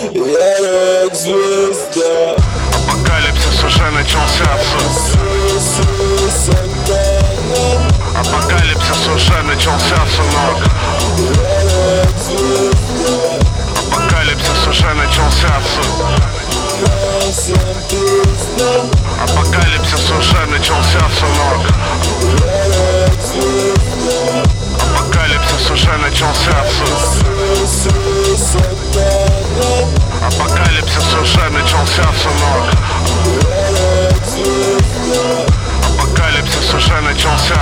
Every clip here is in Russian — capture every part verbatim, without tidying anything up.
Я рок-звезда. Апокалипсис уже начался. Апокалипсис уже начался, сынок. Апокалипсис уже начался. Апокалипсис уже начался, сынок. Апокалипсис уже начался. Апокалипсис уже начался, сынок. Апокалипсис уже начался.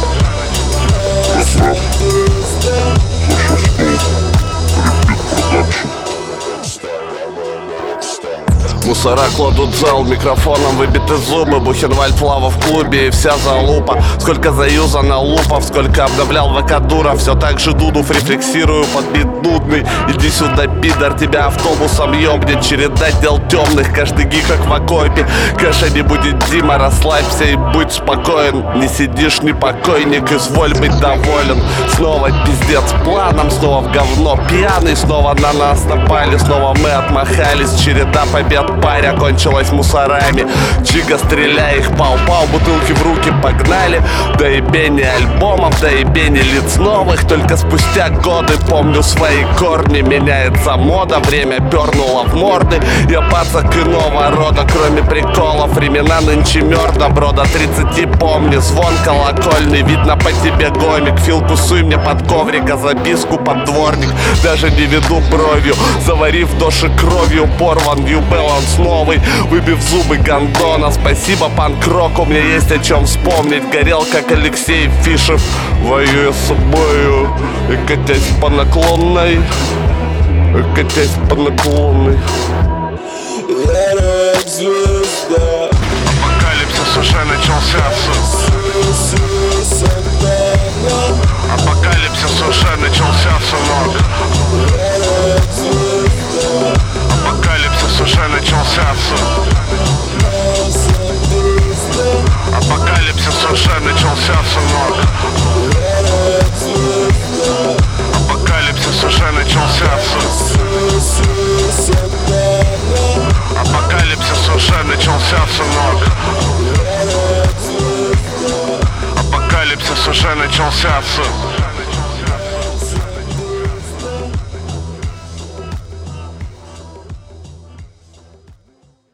Мусора кладут зал, микрофоном выбиты зубы. Бухенвальд, Лава в клубе и вся залупа. Сколько заюзано лупов, сколько обновлял вакадура. Все так же Дудов рефлексирую под бит нудный. Иди сюда, пидор, тебя автобусом ёбнет. Череда дел темных, каждый гиг как в окопе. Кэша не будет, Дима, расслабься и будь спокоен. Не сидишь, не покойник, изволь быть доволен. Снова пиздец планом, снова в говно пьяный. Снова на нас напали, снова мы отмахались. Череда побед паря кончилась мусорами. Чига, стреляй их, пау-пау, бутылки в руки погнали. Доебение альбомов, доебение лиц новых. Только спустя годы помню свои корни. Меняется мода, время пернуло в морды. Я пацак иного рода, кроме приколов. Времена нынче мёртво, бро, до тридцати помни. Звон колокольный, видно по тебе гомик. Филку суй мне под коврик, а записку под дворник. Даже не веду бровью, заварив доши кровью. Порван юбелан новый, выбив зубы гондона. Спасибо панк-рок, у меня есть о чем вспомнить. Горел как Алексей Фишев, воюя с собою и катясь по наклонной, и катясь по наклонной. Я рок-звезда. Апокалипсис уже начался. Апокалипсис уже начался, сынок. Апокалипсис уже начался. Апокалипсис уже начался, сынок. Апокалипсис уже начался. Апокалипсис уже начался, сынок. Апокалипсис уже начался.